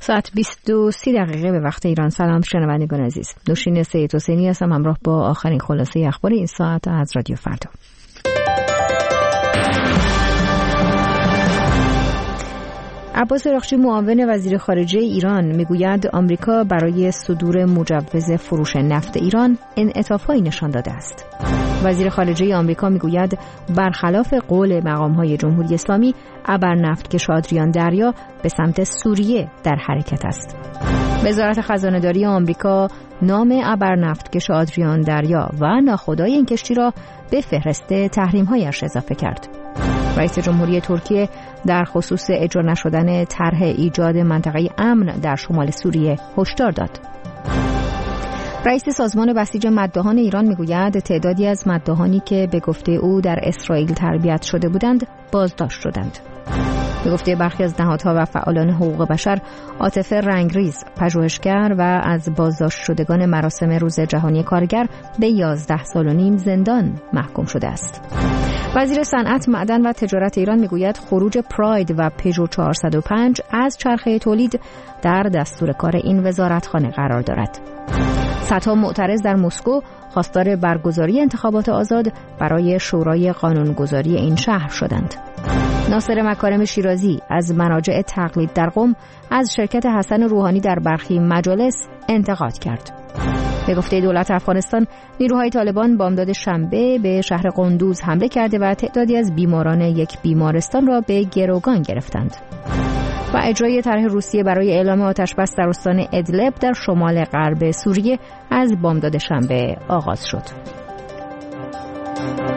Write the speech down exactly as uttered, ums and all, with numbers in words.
ساعت بیست و سه دقیقه به وقت ایران. سلام شنوندگان عزیز. نوشین سید حسینی هستم همراه با آخرین خلاصه اخبار این ساعت از رادیو فردا. عباس راغچی معاون وزیر خارجه ایران میگوید آمریکا برای صدور مجوز فروش نفت ایران انعطاف‌هایی نشان داده است. وزیر خارجه آمریکا میگوید برخلاف قول مقام‌های جمهوری اسلامی ابرنفتکش آدریان دریا به سمت سوریه در حرکت است. وزارت خزانه‌داری آمریکا نام ابرنفتکش آدریان دریا و ناخدای این کشتی را به فهرست تحریم‌هایش اضافه کرد. رئیس جمهوری ترکیه در خصوص اجرا نشدن طرح ایجاد منطقه امن در شمال سوریه هشدار داد. رئیس سازمان بسیج مداحان ایران میگوید تعدادی از مداحانی که به گفته او در اسرائیل تربیت شده بودند بازداشت شدند. به گفته برخی از نهادها و فعالان حقوق بشر، عاطفه رنگریز، پژوهشگر و از بازداشت شدگان مراسم روز جهانی کارگر به یازده سال و نیم زندان محکوم شده است. وزیر صنعت، معدن و تجارت ایران میگوید خروج پراید و پژو چهارصد و پنج از چرخه تولید در دستور کار این وزارتخانه قرار دارد. صدها معترض در مسکو خواستار برگزاری انتخابات آزاد برای شورای قانونگذاری این شهر شدند. ناصر مکارم شیرازی از مراجع تقلید در قم از شرکت حسن روحانی در برخی مجالس انتقاد کرد. به گفته دولت افغانستان، نیروهای طالبان بامداد شنبه به شهر قندوز حمله کرده و تعدادی از بیماران یک بیمارستان را به گروگان گرفتند. و اجرای طرح روسیه برای اعلام آتش بس در استان ادلب در شمال غرب سوریه از بامداد شنبه آغاز شد.